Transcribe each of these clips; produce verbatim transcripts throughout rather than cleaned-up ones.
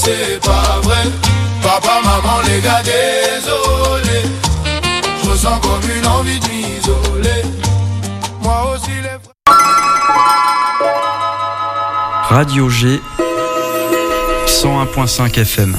c'est pas vrai. Papa, maman, les gars, désolé. Je ressens comme une envie de m'isoler. Moi aussi les frères. Radio G cent un virgule cinq F M.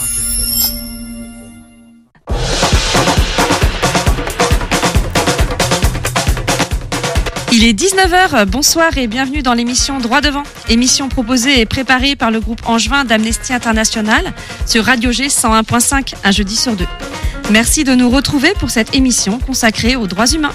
Il est dix-neuf heures, bonsoir et bienvenue dans l'émission Droit Devant. Émission proposée et préparée par le groupe Angevin d'Amnesty International sur Radio G cent un virgule cinq, un jeudi sur deux. Merci de nous retrouver pour cette émission consacrée aux droits humains.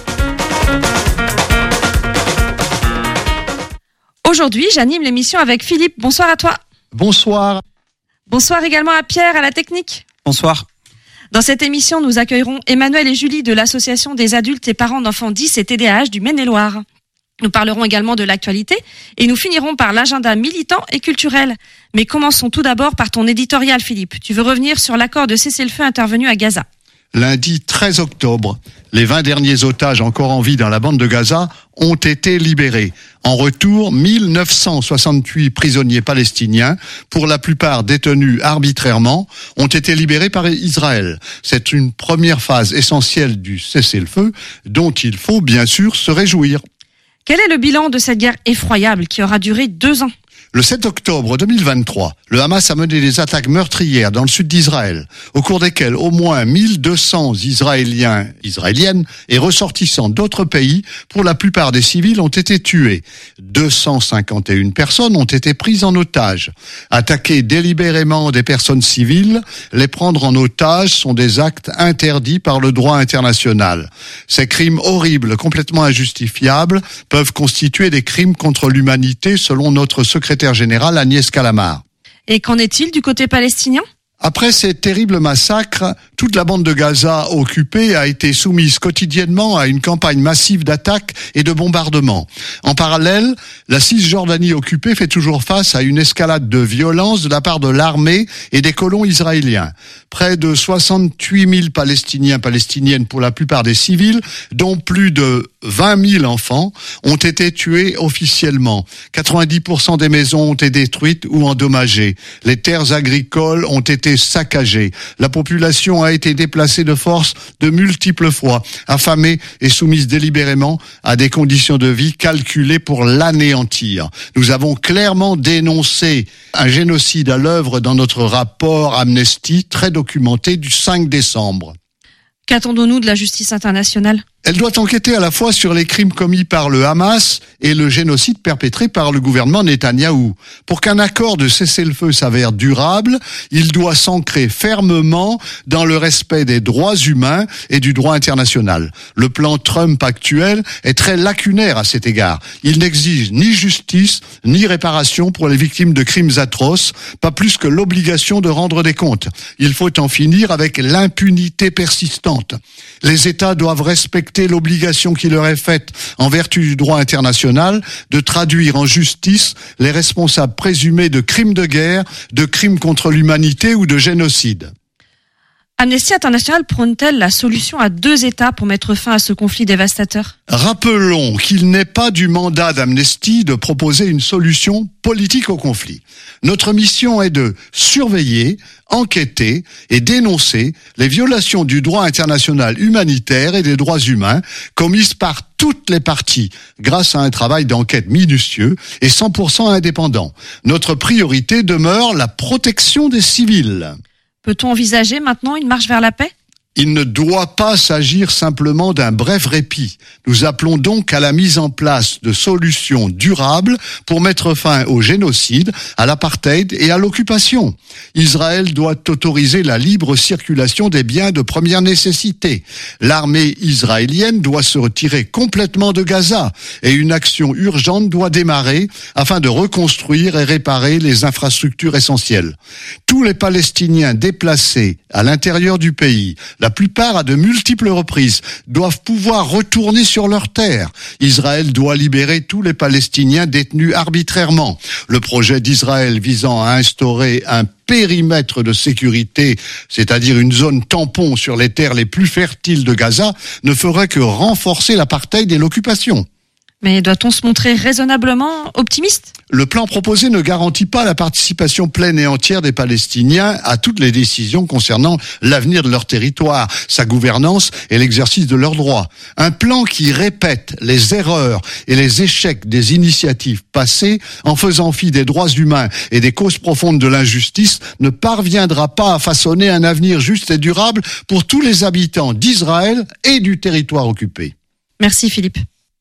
Aujourd'hui, j'anime l'émission avec Philippe. Bonsoir à toi. Bonsoir. Bonsoir également à Pierre à la technique. Bonsoir. Dans cette émission, nous accueillerons Emmanuel et Julie de l'association des adultes et parents d'enfants dys et T D A H du Maine-et-Loire. Nous parlerons également de l'actualité et nous finirons par l'agenda militant et culturel. Mais commençons tout d'abord par ton éditorial, Philippe. Tu veux revenir sur l'accord de cessez-le-feu intervenu à Gaza. Lundi treize octobre, les vingt derniers otages encore en vie dans la bande de Gaza ont été libérés. En retour, mille neuf cent soixante-huit prisonniers palestiniens, pour la plupart détenus arbitrairement, ont été libérés par Israël. C'est une première phase essentielle du cessez-le-feu dont il faut bien sûr se réjouir. Quel est le bilan de cette guerre effroyable qui aura duré deux ans ? Le sept octobre deux mille vingt-trois, le Hamas a mené des attaques meurtrières dans le sud d'Israël, au cours desquelles au moins mille deux cents Israéliens, Israéliennes et ressortissants d'autres pays, pour la plupart des civils, ont été tués. deux cent cinquante et une personnes ont été prises en otage. Attaquer délibérément des personnes civiles, les prendre en otage sont des actes interdits par le droit international. Ces crimes horribles, complètement injustifiables, peuvent constituer des crimes contre l'humanité selon notre secrétaire général Agnès Calamard. Et qu'en est-il du côté palestinien ? Après ces terribles massacres, toute la bande de Gaza occupée a été soumise quotidiennement à une campagne massive d'attaques et de bombardements. En parallèle, la Cisjordanie occupée fait toujours face à une escalade de violence de la part de l'armée et des colons israéliens. Près de soixante-huit mille Palestiniens, Palestiniennes pour la plupart des civils, dont plus de vingt mille enfants, ont été tués officiellement. quatre-vingt-dix pour cent des maisons ont été détruites ou endommagées. Les terres agricoles ont été saccagées. La population a été déplacée de force de multiples fois, affamée et soumise délibérément à des conditions de vie calculées pour l'anéantir. Nous avons clairement dénoncé un génocide à l'œuvre dans notre rapport Amnesty, très documenté, du cinq décembre. Qu'attendons-nous de la justice internationale ? Elle doit enquêter à la fois sur les crimes commis par le Hamas et le génocide perpétré par le gouvernement Netanyahou. Pour qu'un accord de cessez-le-feu s'avère durable, il doit s'ancrer fermement dans le respect des droits humains et du droit international. Le plan Trump actuel est très lacunaire à cet égard. Il n'exige ni justice ni réparation pour les victimes de crimes atroces, pas plus que l'obligation de rendre des comptes. Il faut en finir avec l'impunité persistante. Les États doivent respecter l'obligation qui leur est faite en vertu du droit international de traduire en justice les responsables présumés de crimes de guerre, de crimes contre l'humanité ou de génocide. Amnesty International prône-t-elle la solution à deux États pour mettre fin à ce conflit dévastateur ? Rappelons qu'il n'est pas du mandat d'Amnesty de proposer une solution politique au conflit. Notre mission est de surveiller, enquêter et dénoncer les violations du droit international humanitaire et des droits humains commises par toutes les parties grâce à un travail d'enquête minutieux et cent pour cent indépendant. Notre priorité demeure la protection des civils. Peut-on envisager maintenant une marche vers la paix ? Il ne doit pas s'agir simplement d'un bref répit. Nous appelons donc à la mise en place de solutions durables pour mettre fin au génocide, à l'apartheid et à l'occupation. Israël doit autoriser la libre circulation des biens de première nécessité. L'armée israélienne doit se retirer complètement de Gaza et une action urgente doit démarrer afin de reconstruire et réparer les infrastructures essentielles. Tous les Palestiniens déplacés à l'intérieur du pays, la plupart à de multiples reprises, doivent pouvoir retourner sur leur terre. Israël doit libérer tous les Palestiniens détenus arbitrairement. Le projet d'Israël visant à instaurer un périmètre de sécurité, c'est-à-dire une zone tampon sur les terres les plus fertiles de Gaza, ne ferait que renforcer l'apartheid et l'occupation. Mais doit-on se montrer raisonnablement optimiste ? Le plan proposé ne garantit pas la participation pleine et entière des Palestiniens à toutes les décisions concernant l'avenir de leur territoire, sa gouvernance et l'exercice de leurs droits. Un plan qui répète les erreurs et les échecs des initiatives passées en faisant fi des droits humains et des causes profondes de l'injustice ne parviendra pas à façonner un avenir juste et durable pour tous les habitants d'Israël et du territoire occupé. Merci Philippe.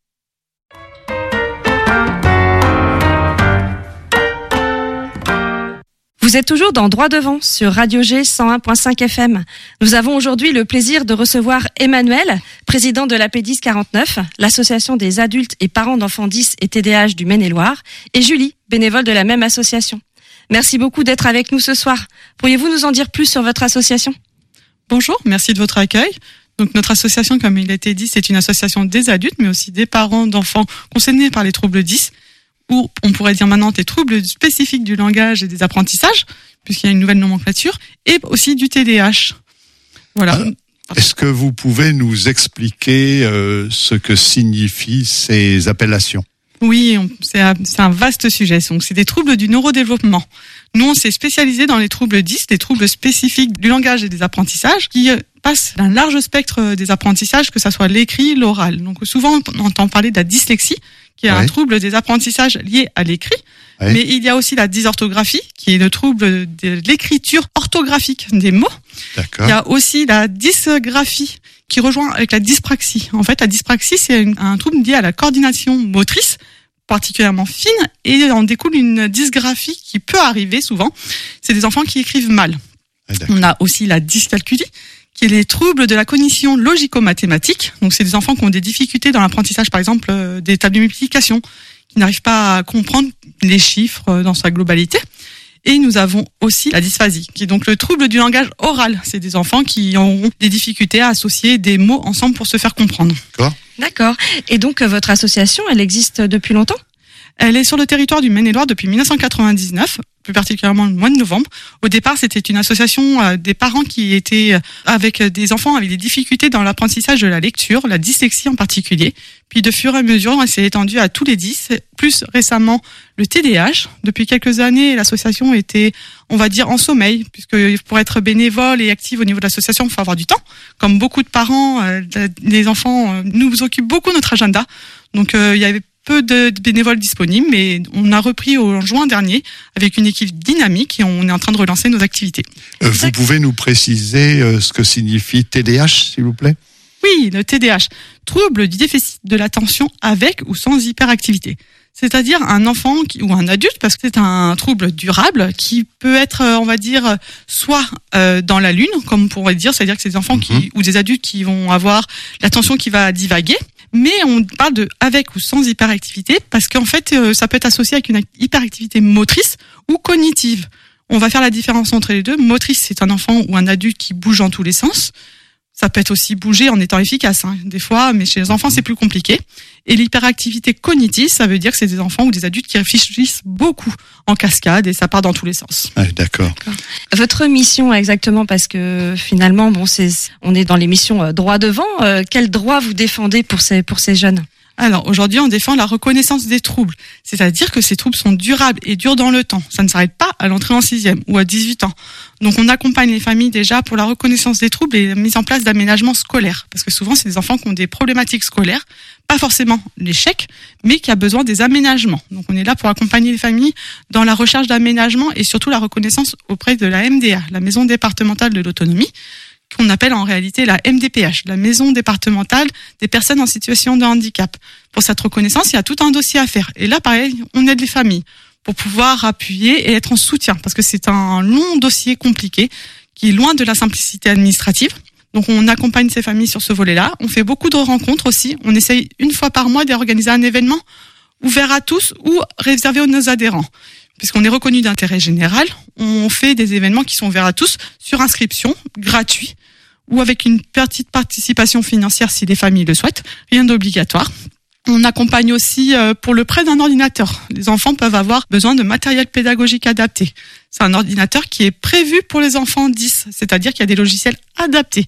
Vous êtes toujours dans Droit Devant sur Radio G cent un virgule cinq F M. Nous avons aujourd'hui le plaisir de recevoir Emmanuel, président de l'A P dix quarante-neuf, l'association des adultes et parents d'enfants dys et T D A H du Maine-et-Loire, et Julie, bénévole de la même association. Merci beaucoup d'être avec nous ce soir. Pourriez-vous nous en dire plus sur votre association ? Bonjour, merci de votre accueil. Donc notre association, comme il a été dit, c'est une association des adultes, mais aussi des parents d'enfants concernés par les troubles dys, ou on pourrait dire maintenant des troubles spécifiques du langage et des apprentissages, puisqu'il y a une nouvelle nomenclature, et aussi du T D A H. Voilà. Alors, est-ce que vous pouvez nous expliquer euh, ce que signifient ces appellations ? Oui, on, c'est, un, c'est un vaste sujet. Donc, c'est des troubles du neurodéveloppement. Nous, on s'est spécialisé dans les troubles dys, des troubles spécifiques du langage et des apprentissages, qui euh, passent d'un large spectre des apprentissages, que ça soit l'écrit, l'oral. Donc, souvent, on entend parler de la dyslexie, qui est ouais. un trouble des apprentissages liés à l'écrit. Ouais. Mais il y a aussi la dysorthographie, qui est le trouble de l'écriture orthographique des mots. D'accord. Il y a aussi la dysgraphie, qui rejoint avec la dyspraxie. En fait, la dyspraxie, c'est une, un trouble lié à la coordination motrice, particulièrement fine, et en découle une dysgraphie qui peut arriver souvent. C'est des enfants qui écrivent mal. Ouais, on a aussi la dyscalculie, qui est les troubles de la cognition logico-mathématique. Donc, c'est des enfants qui ont des difficultés dans l'apprentissage, par exemple, euh, des tables de multiplication, qui n'arrivent pas à comprendre les chiffres dans sa globalité. Et nous avons aussi la dysphasie, qui est donc le trouble du langage oral. C'est des enfants qui ont des difficultés à associer des mots ensemble pour se faire comprendre. D'accord. D'accord. Et donc, votre association, elle existe depuis longtemps ? Elle est sur le territoire du Maine-et-Loire depuis dix-neuf cent quatre-vingt-dix-neuf, plus particulièrement le mois de novembre. Au départ, c'était une association euh, des parents qui étaient euh, avec des enfants avec des difficultés dans l'apprentissage de la lecture, la dyslexie en particulier. Puis de fur et à mesure, elle s'est étendue à tous les dys. Plus récemment, le T D A H. Depuis quelques années, l'association était, on va dire, en sommeil, puisque pour être bénévole et active au niveau de l'association, il faut avoir du temps. Comme beaucoup de parents, euh, les enfants euh, nous occupent beaucoup notre agenda. Donc, euh, il y avait peu de bénévoles disponibles, mais on a repris en juin dernier avec une équipe dynamique et on est en train de relancer nos activités. Euh, vous pouvez nous préciser euh, ce que signifie T D A H, s'il vous plaît ? Oui, le T D A H, trouble du déficit de l'attention avec ou sans hyperactivité. C'est-à-dire un enfant qui, ou un adulte, parce que c'est un trouble durable qui peut être, on va dire, soit euh, dans la lune, comme on pourrait dire, c'est-à-dire que c'est des enfants qui, mmh. ou des adultes qui vont avoir l'attention qui va divaguer. Mais on parle de avec ou sans hyperactivité parce qu'en fait, euh, ça peut être associé avec une hyperactivité motrice ou cognitive. On va faire la différence entre les deux. Motrice, c'est un enfant ou un adulte qui bouge dans tous les sens. Ça peut être aussi bouger en étant efficace, hein, des fois, mais chez les enfants, c'est plus compliqué. Et l'hyperactivité cognitive, ça veut dire que c'est des enfants ou des adultes qui réfléchissent beaucoup en cascade et ça part dans tous les sens. Ah, d'accord. d'accord. Votre mission exactement, parce que finalement, bon, c'est, on est dans l'émission euh, Droit Devant. Euh, quel droit vous défendez pour ces, pour ces jeunes ? Alors, aujourd'hui, on défend la reconnaissance des troubles. C'est-à-dire que ces troubles sont durables et durent dans le temps. Ça ne s'arrête pas à l'entrée en sixième ou à dix-huit ans. Donc, on accompagne les familles déjà pour la reconnaissance des troubles et la mise en place d'aménagements scolaires. Parce que souvent, c'est des enfants qui ont des problématiques scolaires. Pas forcément l'échec, mais qui a besoin des aménagements. Donc, on est là pour accompagner les familles dans la recherche d'aménagements et surtout la reconnaissance auprès de la M D A, la Maison départementale de l'autonomie, qu'on appelle en réalité la M D P H, la Maison départementale des personnes en situation de handicap. Pour cette reconnaissance, il y a tout un dossier à faire. Et là, pareil, on aide les familles pour pouvoir appuyer et être en soutien, parce que c'est un long dossier compliqué qui est loin de la simplicité administrative. Donc, on accompagne ces familles sur ce volet-là. On fait beaucoup de rencontres aussi. On essaye une fois par mois d'organiser un événement ouvert à tous ou réservé à nos adhérents. Puisqu'on est reconnu d'intérêt général, on fait des événements qui sont ouverts à tous sur inscription, gratuit, ou avec une petite participation financière si les familles le souhaitent, rien d'obligatoire. On accompagne aussi pour le prêt d'un ordinateur. Les enfants peuvent avoir besoin de matériel pédagogique adapté. C'est un ordinateur qui est prévu pour les enfants dys, c'est-à-dire qu'il y a des logiciels adaptés.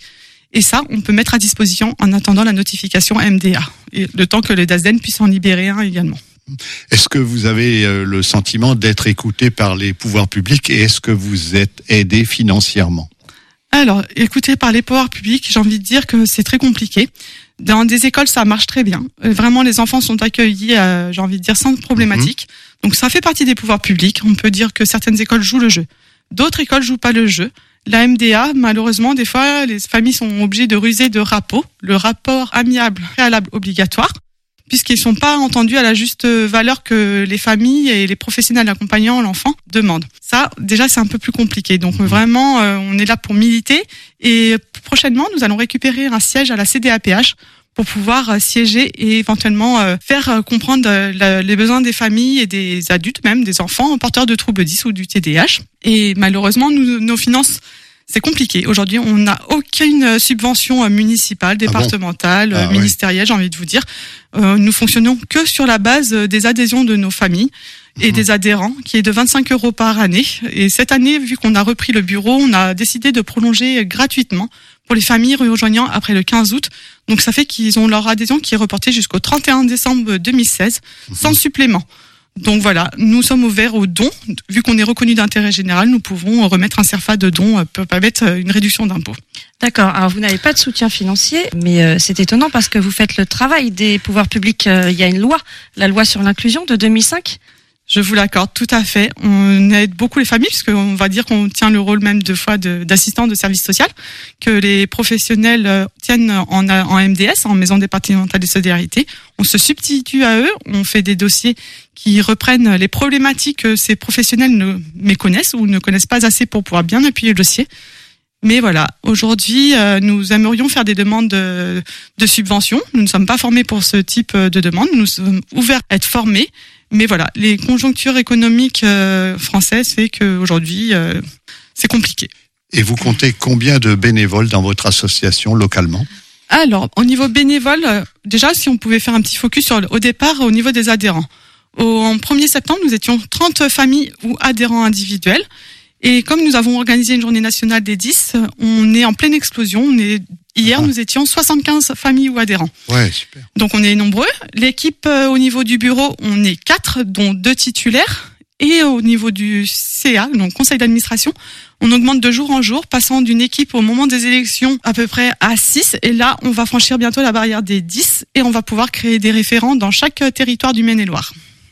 Et ça, on peut mettre à disposition en attendant la notification M D A, et le temps que le DASDEN puisse en libérer un également. Est-ce que vous avez le sentiment d'être écouté par les pouvoirs publics et est-ce que vous êtes aidé financièrement ? Alors, écouté par les pouvoirs publics, j'ai envie de dire que c'est très compliqué. Dans des écoles, ça marche très bien. Vraiment, les enfants sont accueillis, euh, j'ai envie de dire, sans problématique. Mmh. Donc, ça fait partie des pouvoirs publics. On peut dire que certaines écoles jouent le jeu. D'autres écoles jouent pas le jeu. La M D A, malheureusement, des fois, les familles sont obligées de ruser de R A P O, le rapport amiable préalable obligatoire, puisqu'ils sont pas entendus à la juste valeur que les familles et les professionnels accompagnant l'enfant demandent. Ça, déjà, c'est un peu plus compliqué. Donc, vraiment, euh, on est là pour militer. Et prochainement, nous allons récupérer un siège à la C D A P H pour pouvoir euh, siéger et éventuellement euh, faire euh, comprendre euh, la, les besoins des familles et des adultes, même des enfants porteurs de troubles dys ou du T D A H. Et malheureusement, nous, nos finances, c'est compliqué. Aujourd'hui, on n'a aucune subvention municipale, départementale, ah bon ah, ministérielle, ouais. J'ai envie de vous dire. Euh, nous fonctionnons que sur la base des adhésions de nos familles et mmh. des adhérents, qui est de vingt-cinq euros par année. Et cette année, vu qu'on a repris le bureau, on a décidé de prolonger gratuitement pour les familles rejoignant après le quinze août. Donc ça fait qu'ils ont leur adhésion qui est reportée jusqu'au trente et un décembre deux mille seize, mmh. sans supplément. Donc voilà, nous sommes ouverts aux dons. Vu qu'on est reconnu d'intérêt général, nous pouvons remettre un CERFA de dons pour permettre une réduction d'impôts. D'accord. Alors vous n'avez pas de soutien financier, mais euh, c'est étonnant parce que vous faites le travail des pouvoirs publics. Euh, il y a une loi, la loi sur l'inclusion de deux mille cinq. Je vous l'accorde, tout à fait. On aide beaucoup les familles, puisqu'on va dire qu'on tient le rôle même de fois de, d'assistant de service social, que les professionnels tiennent en, en M D S, en maison départementale de solidarité. On se substitue à eux, on fait des dossiers qui reprennent les problématiques que ces professionnels ne méconnaissent ou ne connaissent pas assez pour pouvoir bien appuyer le dossier. Mais voilà, aujourd'hui, euh, nous aimerions faire des demandes de, de subventions. Nous ne sommes pas formés pour ce type de demande. Nous sommes ouverts à être formés. Mais voilà, les conjonctures économiques euh, françaises fait qu'aujourd'hui, euh, c'est compliqué. Et vous comptez combien de bénévoles dans votre association localement ? Alors, au niveau bénévole, euh, déjà, si on pouvait faire un petit focus sur au départ au niveau des adhérents. Au, en premier septembre, nous étions trente familles ou adhérents individuels. Et comme nous avons organisé une journée nationale des dys, on est en pleine explosion. On est Hier, ah. nous étions soixante-quinze familles ou adhérents. Ouais, super. Donc, on est nombreux. L'équipe, euh, au niveau du bureau, on est quatre, dont deux titulaires. Et au niveau du C A, donc conseil d'administration, on augmente de jour en jour, passant d'une équipe au moment des élections à peu près à six. Et là, on va franchir bientôt la barrière des dix et on va pouvoir créer des référents dans chaque territoire du Maine-et-Loire.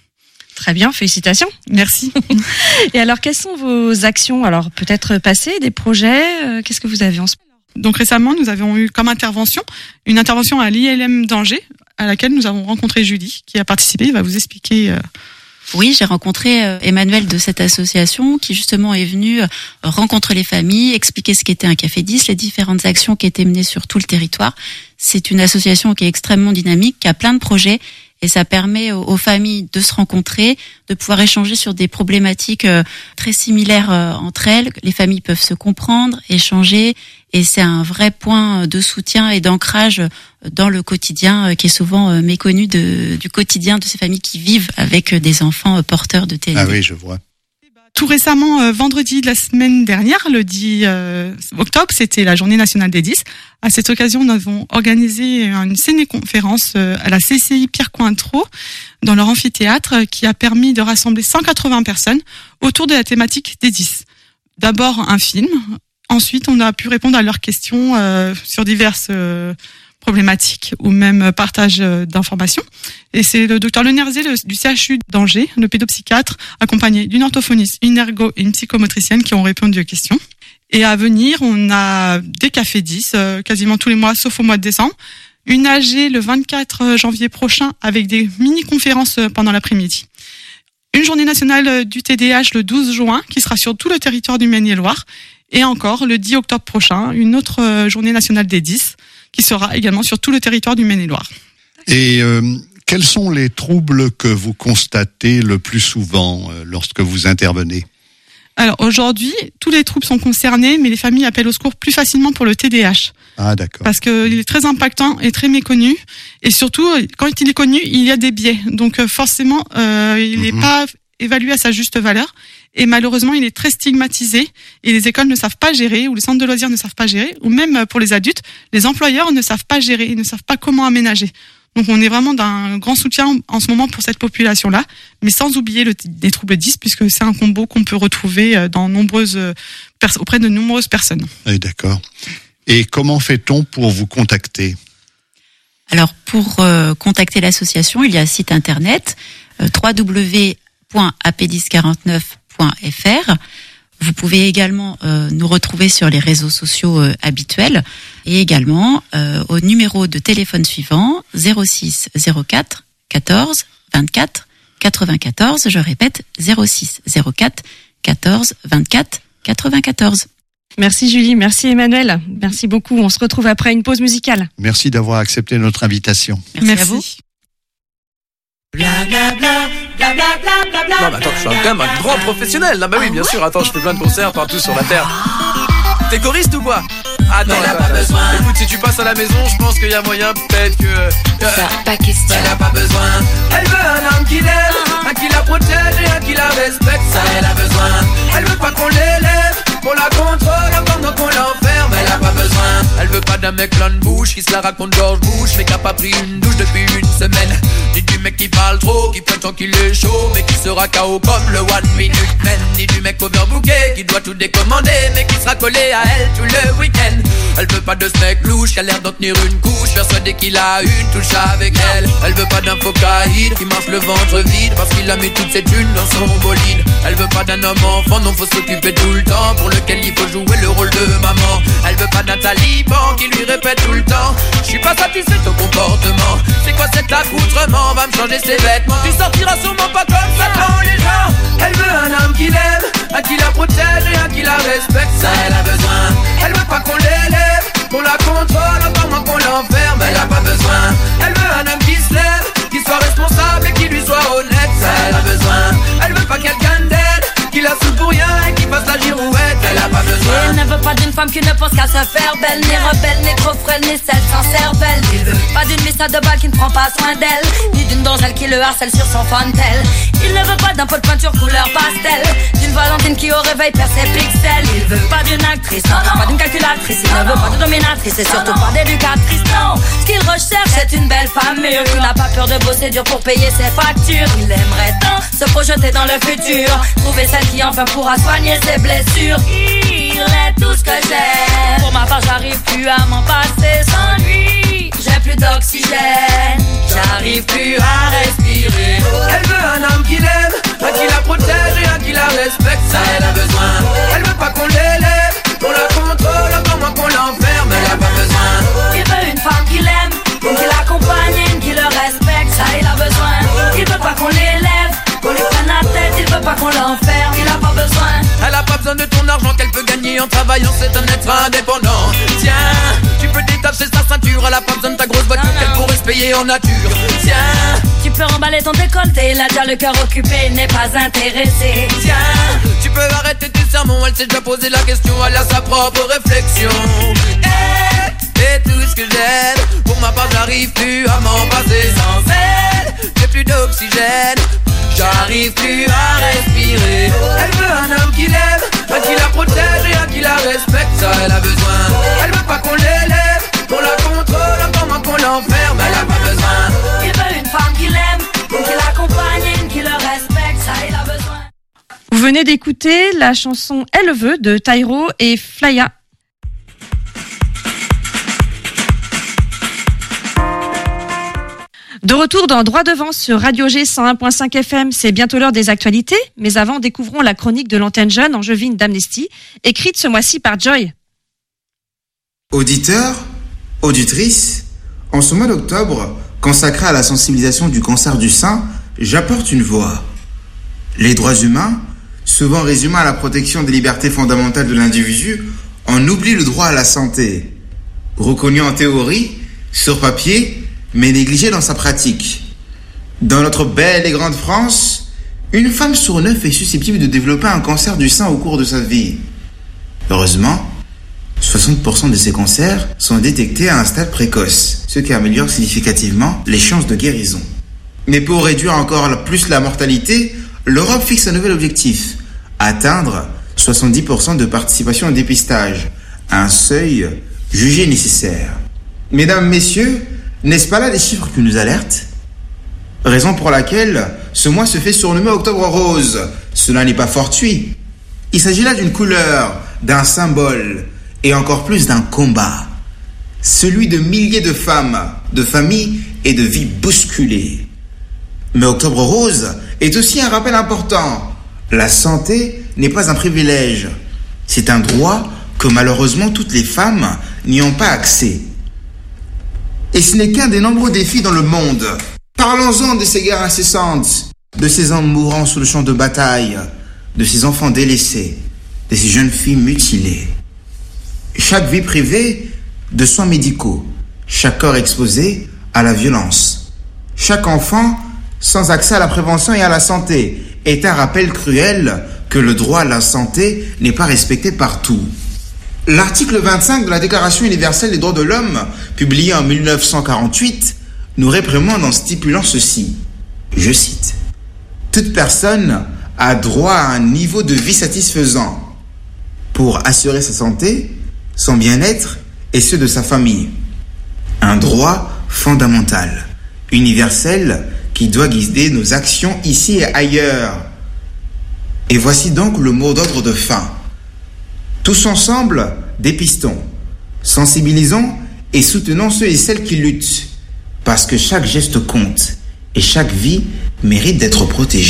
Très bien, félicitations. Merci. Et alors, quelles sont vos actions ? Alors, peut-être passées, des projets, euh, qu'est-ce que vous avez en ce moment ? Donc récemment, nous avons eu comme intervention, une intervention à l'I L M d'Angers, à laquelle nous avons rencontré Julie, qui a participé. Il va vous expliquer. Euh... Oui, j'ai rencontré Emmanuel de cette association, qui justement est venu rencontrer les familles, expliquer ce qu'était un Café dys, les différentes actions qui étaient menées sur tout le territoire. C'est une association qui est extrêmement dynamique, qui a plein de projets. Et ça permet aux familles de se rencontrer, de pouvoir échanger sur des problématiques très similaires entre elles. Les familles peuvent se comprendre, échanger, et c'est un vrai point de soutien et d'ancrage dans le quotidien qui est souvent méconnu de, du quotidien de ces familles qui vivent avec des enfants porteurs de T N D. Ah oui, je vois. Tout récemment, euh, vendredi de la semaine dernière, le dix euh, octobre, c'était la journée nationale des dys. À cette occasion, nous avons organisé une ciné-conférence euh, à la C C I Pierre Cointreau, dans leur amphithéâtre, qui a permis de rassembler cent quatre-vingts personnes autour de la thématique des dys. D'abord un film, ensuite on a pu répondre à leurs questions euh, sur diverses euh, problématiques ou même partage d'informations. Et c'est le docteur Lenerzé du C H U d'Angers, le pédopsychiatre, accompagné d'une orthophoniste, une ergo et une psychomotricienne qui ont répondu aux questions. Et à venir, on a des cafés dys, euh, quasiment tous les mois, sauf au mois de décembre. Une A G le vingt-quatre janvier prochain avec des mini-conférences pendant l'après-midi. Une journée nationale du T D A H le douze juin, qui sera sur tout le territoire du Maine-et-Loire. Et encore, le dix octobre prochain, une autre journée nationale des dys, qui sera également sur tout le territoire du Maine-et-Loire. Et euh, quels sont les troubles que vous constatez le plus souvent euh, lorsque vous intervenez ? Alors aujourd'hui, tous les troubles sont concernés, mais les familles appellent au secours plus facilement pour le T D A H. Ah d'accord. Parce qu'il est très impactant et très méconnu. Et surtout, quand il est connu, il y a des biais. Donc forcément, euh, il n'est mmh. pas évalué à sa juste valeur. et malheureusement, il est très stigmatisé et les écoles ne savent pas gérer, ou les centres de loisirs ne savent pas gérer, ou même pour les adultes, les employeurs ne savent pas gérer, ils ne savent pas comment aménager. Donc on est vraiment d'un grand soutien en ce moment pour cette population-là, mais sans oublier le, les troubles dys, puisque c'est un combo qu'on peut retrouver dans nombreuses, auprès de nombreuses personnes. Oui, d'accord. Et comment fait-on pour vous contacter ? Alors pour euh, contacter l'association, il y a un site internet euh, w w w point a p dix quarante-neuf point f r. Vous pouvez également euh, nous retrouver sur les réseaux sociaux euh, habituels et également euh, au numéro de téléphone suivant zéro six zéro quatre quatorze vingt-quatre quatre-vingt-quatorze. Je répète zéro six zéro quatre quatorze vingt-quatre quatre-vingt-quatorze. Merci Julie, merci Emmanuel, merci beaucoup. On se retrouve après une pause musicale. Merci d'avoir accepté notre invitation. Merci, Merci. à vous. Bla bla bla bla bla bla bla. Non mais attends, je suis quand même un grand professionnel. Non bah oui, bien sûr, attends, je fais plein de concerts partout sur la terre. T'es choriste ou quoi? Attends, Mais elle a attends, pas attends. besoin. Écoute, si tu passes à la maison, je pense qu'il y a moyen peut-être que... que- Ça, pas question. Elle a pas besoin. Elle veut un homme qui l'aime, un qui la protège et un qui la respecte. Ça, elle a besoin. Elle veut pas qu'on l'élève, qu'on la contrôle pendant qu'on l'enferme. Elle a pas besoin. Elle veut pas d'un mec plein de bouche qui se la raconte George Bush, mais qui a pas pris une douche depuis une semaine. Ni du mec qui parle trop, qui prétend qu'il est chaud, mais qui sera K O comme le One Minute Man. Ni du mec overbooké, qui doit tout décommander, mais qui sera collé à elle tout le week-end. Elle veut pas de ce mec louche, qui a l'air d'en tenir une couche, persuadé qu'il a une touche avec elle. Elle veut pas d'un focaïde, qui marche le ventre vide, parce qu'il a mis toutes ses thunes dans son bolide. Elle veut pas d'un homme enfant, non faut s'occuper tout le temps, pour lequel il faut jouer le rôle de maman. Elle veut pas d'un taliban, qui lui répète tout le temps: je suis pas satisfait de ton comportement. C'est quoi cet accoutrement? Va me changer ses vêtements. Tu sortiras sûrement pas comme ça devant les gens. Elle veut un homme qui l'aime, un qui la protège et un qui la respecte. Ça, elle a besoin. Elle veut pas qu'on l'élève, qu'on la contrôle, encore moins qu'on l'enferme. Elle a pas besoin. Elle veut un homme qui se lève, qui soit responsable et qui lui soit honnête. Ça, elle a besoin. Elle veut pas quelqu'un d'aide, qui la saoule pour rien et qui fasse la girouette. Elle a pas besoin. Il ne veut pas d'une femme qui ne pense qu'à se faire belle, ni rebelle, ni trop frêle, ni celle sans cervelle. Il veut pas d'une missa de balle qui ne prend pas soin d'elle, ni d'une donzelle qui le harcèle sur son fantel. Il ne veut pas d'un pot de peinture couleur pastel, d'une Valentine qui au réveil perd ses pixels. Il veut pas d'une actrice, non, non, pas d'une calculatrice. Il ne veut pas de dominatrice et surtout pas d'éducatrice, non. Ce qu'il recherche c'est une belle femme mûre qui n'a pas peur de bosser dur pour payer ses factures. Il aimerait tant se projeter dans le futur, trouver celle qui enfin pourra soigner ses blessures. Il est tout ce que j'aime. Pour ma part j'arrive plus à m'en passer sans lui. J'ai plus d'oxygène, j'arrive plus à respirer. Elle veut un homme qui l'aime, un qui la protège et un qui la respecte. Ça, elle a besoin. Elle veut pas qu'on l'élève, qu'on la contrôle, encore moins qu'on l'enferme. Elle a pas besoin. Il veut une femme qui l'aime, une qui l'accompagne, une qui le respecte. Ça il a besoin. Il veut pas qu'on l'élève, qu'on lui prenne la tête. Il veut pas qu'on l'enferme, il a pas besoin. Elle a pas besoin de ton argent qu'elle peut gagner en travaillant, c'est un être indépendant. Tiens, tu peux détacher sa ceinture, elle a pas besoin de ta grosse voiture qu'elle pourrait se payer en nature. Tiens, Tu peux remballer ton décolleté, elle a déjà le cœur occupé, il n'est pas intéressé. tiens, tu peux arrêter tes sermons, elle s'est déjà posé la question, elle a sa propre réflexion. Elle est tout ce que j'aime, pour ma part j'arrive plus à m'en passer sans elle. J'ai plus d'oxygène, j'arrive plus à respirer. Elle veut un homme qui l'aime, un qui la protège et un qui la respecte. Ça, elle a besoin. Elle veut pas qu'on l'élève, qu'on la contrôle, encore moins qu'on l'enferme. Elle a pas besoin. Il veut une femme qui l'aime, une qui l'accompagne, une qui le respecte. Ça il a besoin. Vous venez d'écouter la chanson Elle veut de Taïro et Flaya. De retour dans Droit devant sur Radio G cent un virgule cinq F M, c'est bientôt l'heure des actualités, mais avant découvrons la chronique de l'antenne jeune angevine d'Amnesty, écrite ce mois-ci par Joy. Auditeurs, auditrices, en ce mois d'octobre, consacré à la sensibilisation du cancer du sein, j'apporte une voix. Les droits humains, souvent résumés à la protection des libertés fondamentales de l'individu, en oublient le droit à la santé. Reconnu en théorie, sur papier, mais négligé dans sa pratique. Dans notre belle et grande France, une femme sur neuf est susceptible de développer un cancer du sein au cours de sa vie. Heureusement, soixante pour cent de ces cancers sont détectés à un stade précoce, ce qui améliore significativement les chances de guérison. Mais pour réduire encore plus la mortalité, l'Europe fixe un nouvel objectif, atteindre soixante-dix pour cent de participation au dépistage, un seuil jugé nécessaire. Mesdames, messieurs, n'est-ce pas là des chiffres qui nous alertent ? Raison pour laquelle ce mois se fait surnommer Octobre Rose. Cela n'est pas fortuit. Il s'agit là d'une couleur, d'un symbole et encore plus d'un combat. Celui de milliers de femmes, de familles et de vies bousculées. Mais Octobre Rose est aussi un rappel important. La santé n'est pas un privilège. C'est un droit que malheureusement toutes les femmes n'y ont pas accès. Et ce n'est qu'un des nombreux défis dans le monde. Parlons-en de ces guerres incessantes, de ces hommes mourant sur le champ de bataille, de ces enfants délaissés, de ces jeunes filles mutilées. Chaque vie privée de soins médicaux, chaque corps exposé à la violence, chaque enfant sans accès à la prévention et à la santé est un rappel cruel que le droit à la santé n'est pas respecté partout. L'article vingt-cinq de la Déclaration universelle des droits de l'homme, publié en mille neuf cent quarante-huit, nous réprimande en stipulant ceci. Je cite. « Toute personne a droit à un niveau de vie satisfaisant pour assurer sa santé, son bien-être et ceux de sa famille. Un droit fondamental, universel, qui doit guider nos actions ici et ailleurs. Et voici donc le mot d'ordre de fin. Tous ensemble, dépistons, sensibilisons et soutenons ceux et celles qui luttent, parce que chaque geste compte et chaque vie mérite d'être protégée. »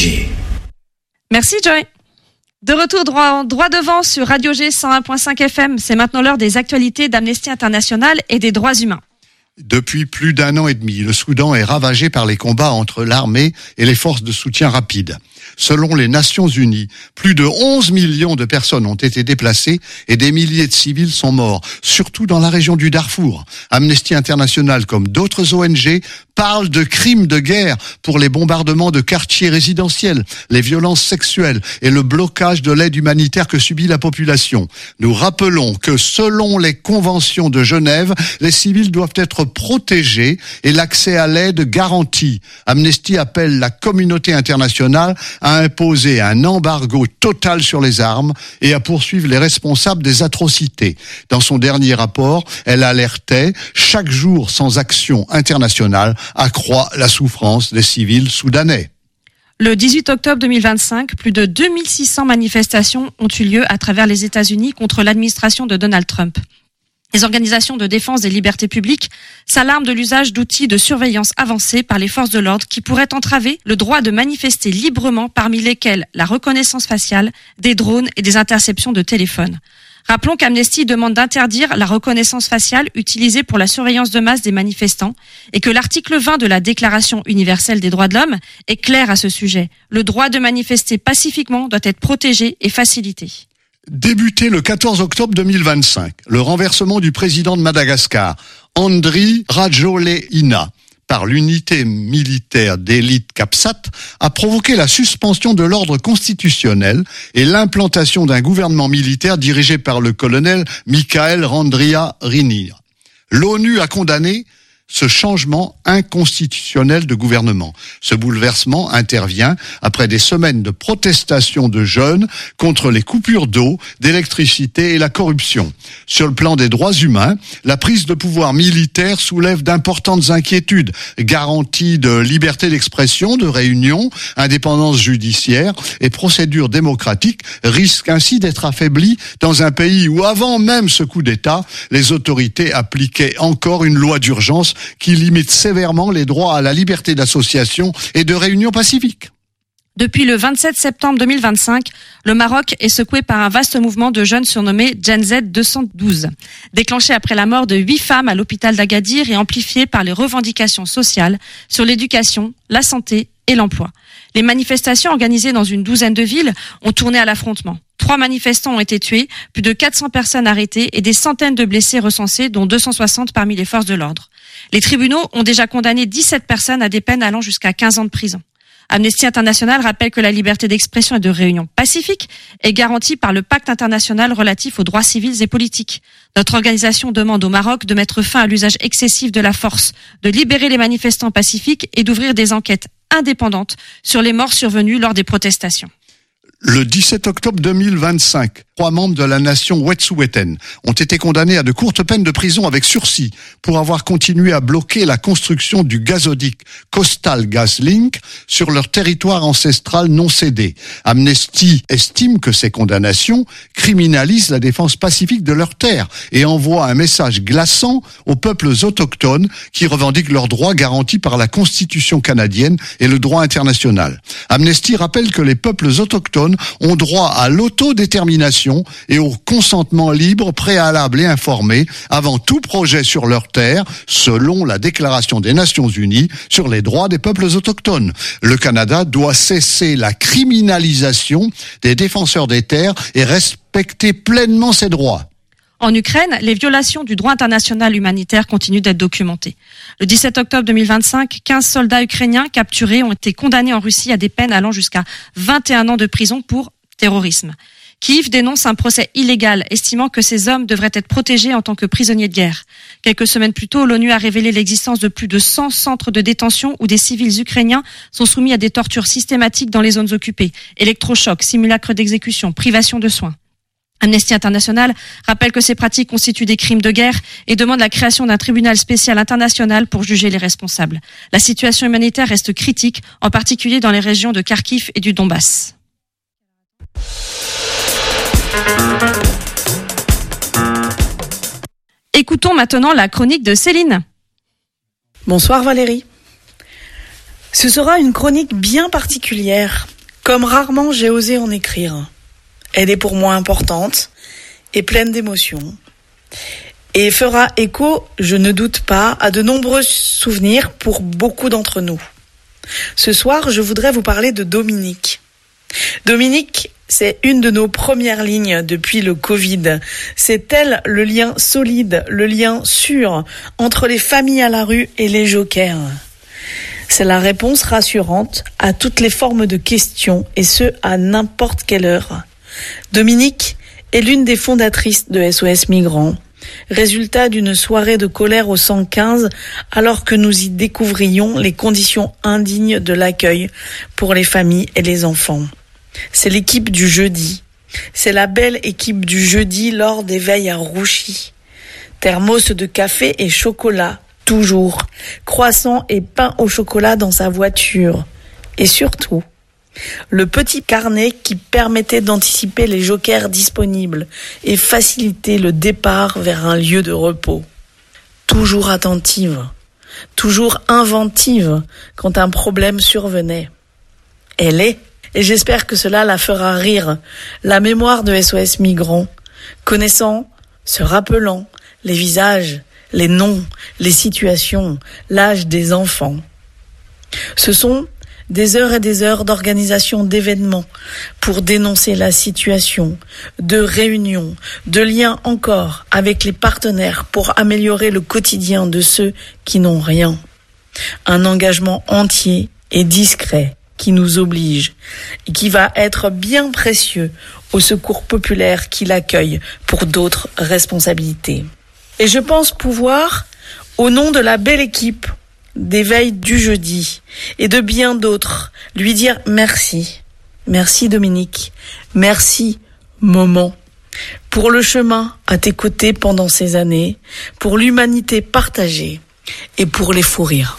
Merci Joy. De retour droit, droit devant sur Radio G cent un virgule cinq F M, c'est maintenant l'heure des actualités d'Amnesty International et des droits humains. Depuis plus d'un an et demi, le Soudan est ravagé par les combats entre l'armée et les forces de soutien rapide. Selon les Nations Unies, plus de onze millions de personnes ont été déplacées et des milliers de civils sont morts, surtout dans la région du Darfour. Amnesty International, comme d'autres O N G, parle de crimes de guerre pour les bombardements de quartiers résidentiels, les violences sexuelles et le blocage de l'aide humanitaire que subit la population. Nous rappelons que selon les conventions de Genève, les civils doivent être protégés et l'accès à l'aide garanti. Amnesty appelle la communauté internationale à imposer un embargo total sur les armes et à poursuivre les responsables des atrocités. Dans son dernier rapport, elle alertait « Chaque jour sans action internationale accroît la souffrance des civils soudanais ». Le dix-huit octobre deux mille vingt-cinq, plus de deux mille six cents manifestations ont eu lieu à travers les États-Unis contre l'administration de Donald Trump. Les organisations de défense des libertés publiques s'alarment de l'usage d'outils de surveillance avancés par les forces de l'ordre qui pourraient entraver le droit de manifester librement, parmi lesquels la reconnaissance faciale, des drones et des interceptions de téléphones. Rappelons qu'Amnesty demande d'interdire la reconnaissance faciale utilisée pour la surveillance de masse des manifestants et que l'article vingt de la Déclaration universelle des droits de l'homme est clair à ce sujet. Le droit de manifester pacifiquement doit être protégé et facilité. Débuté le quatorze octobre deux mille vingt-cinq, le renversement du président de Madagascar, Andry Rajoelina, par l'unité militaire d'élite CAPSAT, a provoqué la suspension de l'ordre constitutionnel et l'implantation d'un gouvernement militaire dirigé par le colonel Michael Randrianirina. L'ONU a condamné ce changement inconstitutionnel de gouvernement. Ce bouleversement intervient après des semaines de protestations de jeunes contre les coupures d'eau, d'électricité et la corruption. Sur le plan des droits humains, la prise de pouvoir militaire soulève d'importantes inquiétudes. Garantie de liberté d'expression, de réunion, indépendance judiciaire et procédure démocratique risquent ainsi d'être affaiblies dans un pays où, avant même ce coup d'État, les autorités appliquaient encore une loi d'urgence qui limite sévèrement les droits à la liberté d'association et de réunion pacifique. Depuis le vingt-sept septembre deux mille vingt-cinq, le Maroc est secoué par un vaste mouvement de jeunes surnommé Gen Z deux cent douze, déclenché après la mort de huit femmes à l'hôpital d'Agadir et amplifié par les revendications sociales sur l'éducation, la santé et l'emploi. Les manifestations organisées dans une douzaine de villes ont tourné à l'affrontement. Trois manifestants ont été tués, plus de quatre cents personnes arrêtées et des centaines de blessés recensés, dont deux cent soixante parmi les forces de l'ordre. Les tribunaux ont déjà condamné dix-sept personnes à des peines allant jusqu'à quinze ans de prison. Amnesty International rappelle que la liberté d'expression et de réunion pacifique est garantie par le pacte international relatif aux droits civils et politiques. Notre organisation demande au Maroc de mettre fin à l'usage excessif de la force, de libérer les manifestants pacifiques et d'ouvrir des enquêtes indépendantes sur les morts survenues lors des protestations. Le dix-sept octobre deux mille vingt-cinq, trois membres de la nation Wet'suwet'en ont été condamnés à de courtes peines de prison avec sursis pour avoir continué à bloquer la construction du gazoduc Coastal GasLink sur leur territoire ancestral non cédé. Amnesty estime que ces condamnations criminalisent la défense pacifique de leurs terres et envoie un message glaçant aux peuples autochtones qui revendiquent leurs droits garantis par la Constitution canadienne et le droit international. Amnesty rappelle que les peuples autochtones ont droit à l'autodétermination et au consentement libre, préalable et informé avant tout projet sur leur terre, selon la Déclaration des Nations Unies sur les droits des peuples autochtones. Le Canada doit cesser la criminalisation des défenseurs des terres et respecter pleinement ses droits. En Ukraine, les violations du droit international humanitaire continuent d'être documentées. Le dix-sept octobre deux mille vingt-cinq, quinze soldats ukrainiens capturés ont été condamnés en Russie à des peines allant jusqu'à vingt et un ans de prison pour terrorisme. Kiev dénonce un procès illégal, estimant que ces hommes devraient être protégés en tant que prisonniers de guerre. Quelques semaines plus tôt, l'ONU a révélé l'existence de plus de cent centres de détention où des civils ukrainiens sont soumis à des tortures systématiques dans les zones occupées. Électrochocs, simulacres d'exécution, privation de soins. Amnesty International rappelle que ces pratiques constituent des crimes de guerre et demande la création d'un tribunal spécial international pour juger les responsables. La situation humanitaire reste critique, en particulier dans les régions de Kharkiv et du Donbass. Écoutons maintenant la chronique de Céline. Bonsoir Valérie. Ce sera une chronique bien particulière, comme rarement j'ai osé en écrire. Elle est pour moi importante et pleine d'émotions. Et fera écho, je ne doute pas, à de nombreux souvenirs pour beaucoup d'entre nous. Ce soir, je voudrais vous parler de Dominique. Dominique, c'est une de nos premières lignes depuis le Covid. C'est elle le lien solide, le lien sûr entre les familles à la rue et les jokers. C'est la réponse rassurante à toutes les formes de questions et ce, à n'importe quelle heure. Dominique est l'une des fondatrices de S O S Migrants, résultat d'une soirée de colère au cent quinze alors que nous y découvrions les conditions indignes de l'accueil pour les familles et les enfants. C'est l'équipe du jeudi. C'est la belle équipe du jeudi lors des veilles à Rouchy. Thermos de café et chocolat, toujours. Croissant et pain au chocolat dans sa voiture. Et surtout, le petit carnet qui permettait d'anticiper les jokers disponibles et faciliter le départ vers un lieu de repos. Toujours attentive, toujours inventive quand un problème survenait. Elle est, et j'espère que cela la fera rire, la mémoire de S O S Migrants, connaissant, se rappelant les visages, les noms, les situations, l'âge des enfants. Ce sont des heures et des heures d'organisation d'événements pour dénoncer la situation, de réunions, de liens encore avec les partenaires pour améliorer le quotidien de ceux qui n'ont rien. Un engagement entier et discret qui nous oblige et qui va être bien précieux au secours populaire qui l'accueille pour d'autres responsabilités. Et je pense pouvoir, au nom de la belle équipe des veilles du jeudi et de bien d'autres, lui dire merci. Merci Dominique. Merci Moment. Pour le chemin à tes côtés pendant ces années, pour l'humanité partagée et pour les fous rires.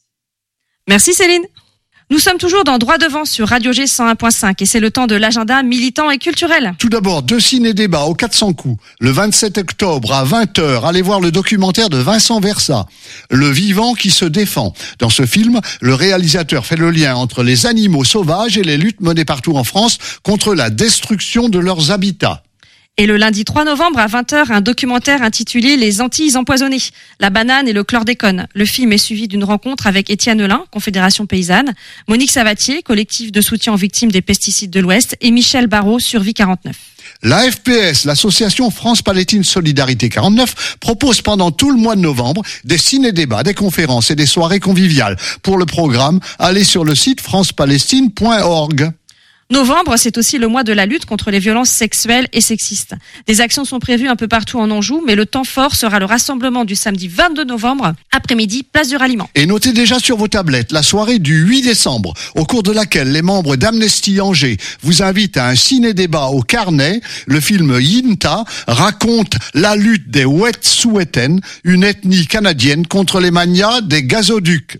Merci Céline. Nous sommes toujours dans Droit devant sur Radio G cent un point cinq et c'est le temps de l'agenda militant et culturel. Tout d'abord, deux ciné-débats au quatre cents coups. Le vingt-sept octobre à vingt heures, allez voir le documentaire de Vincent Versa, Le vivant qui se défend. Dans ce film, le réalisateur fait le lien entre les animaux sauvages et les luttes menées partout en France contre la destruction de leurs habitats. Et le lundi trois novembre à vingt heures, un documentaire intitulé Les Antilles empoisonnées, la banane et le chlordécone. Le film est suivi d'une rencontre avec Étienne Helin, Confédération Paysanne, Monique Savatier, collectif de soutien aux victimes des pesticides de l'Ouest, et Michel Barrault, Survie quarante-neuf. L'A F P S, l'association France-Palestine Solidarité quarante-neuf, propose pendant tout le mois de novembre des ciné-débats, des conférences et des soirées conviviales. Pour le programme, allez sur le site france palestine point org. Novembre, c'est aussi le mois de la lutte contre les violences sexuelles et sexistes. Des actions sont prévues un peu partout en Anjou, mais le temps fort sera le rassemblement du samedi vingt-deux novembre, après-midi, place du Ralliement. Et notez déjà sur vos tablettes la soirée du huit décembre, au cours de laquelle les membres d'Amnesty Angers vous invitent à un ciné-débat au Carnet. Le film Yinta raconte la lutte des Wet'suwet'en, une ethnie canadienne, contre les manias des gazoducs.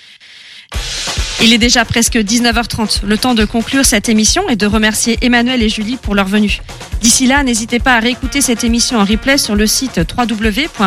Il est déjà presque dix-neuf heures trente. Le temps de conclure cette émission et de remercier Emmanuel et Julie pour leur venue. D'ici là, n'hésitez pas à réécouter cette émission en replay sur le site w w w point